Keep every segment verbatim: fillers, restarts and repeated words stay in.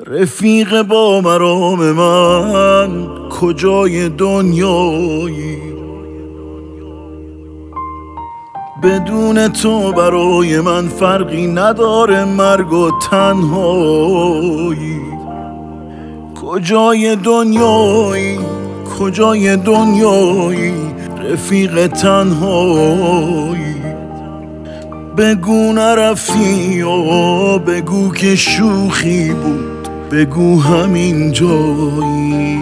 رفیق با مرام من کجای دنیایی؟ بدون تو برای من فرقی نداره مرگ و تنهایی. کجای دنیایی؟ کجای دنیایی؟ رفیق تنهایی. بگو نرفتی و بگو که شوخی بود، بگو همین جایی.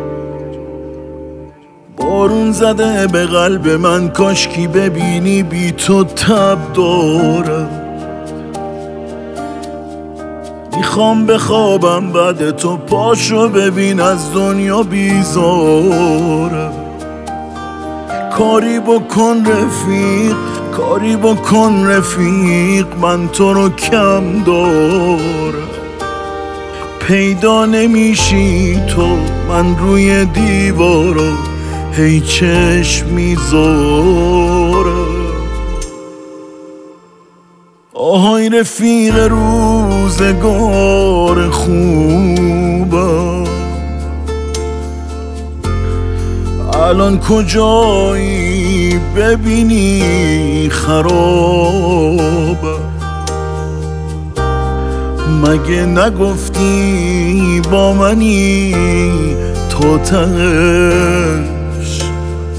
بارون زده به قلب من، کاشکی ببینی بی تو تب دارم. میخوام بخوابم بعد تو، پاشو ببین از دنیا بیزارم. کاری بکن رفیق، کاری بکن رفیق، من تو رو کم دارم. پیدا نمیشی تو، من روی دیوارا هی چشم میذارم. آهای رفیق روزگار خوبم، الان کجایی؟ ببینی خرابم. مگه نگفتی با منی تا تهش؟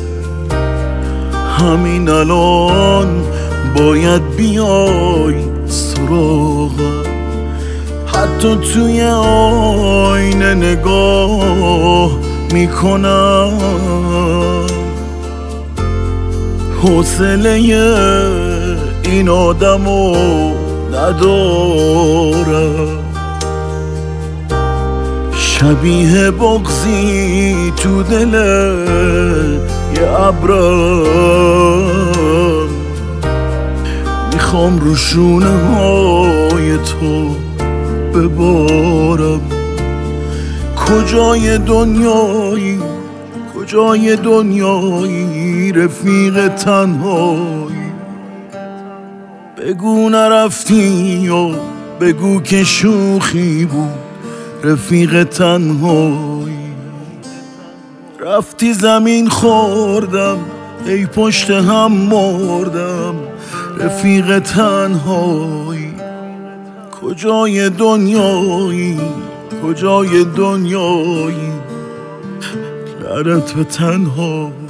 همین الان باید بیای سراغم. حتی توی آینه نگاه میکنم، حوصله این آدمو ندارم. شبیه بغضی تو دل یه ابرم، میخوام رو شونه های تو ببارم. کجای دنیایی؟ کجای دنیایی؟ رفیق تنهایی. بگو نرفتی و بگو که شوخی بود، رفیق تنهایی. رفتی زمین خوردم، ای پشت هم مردم، رفیق تنهایی. کجای دنیایی؟ کجای دنیایی؟ لعنت به تنهایی.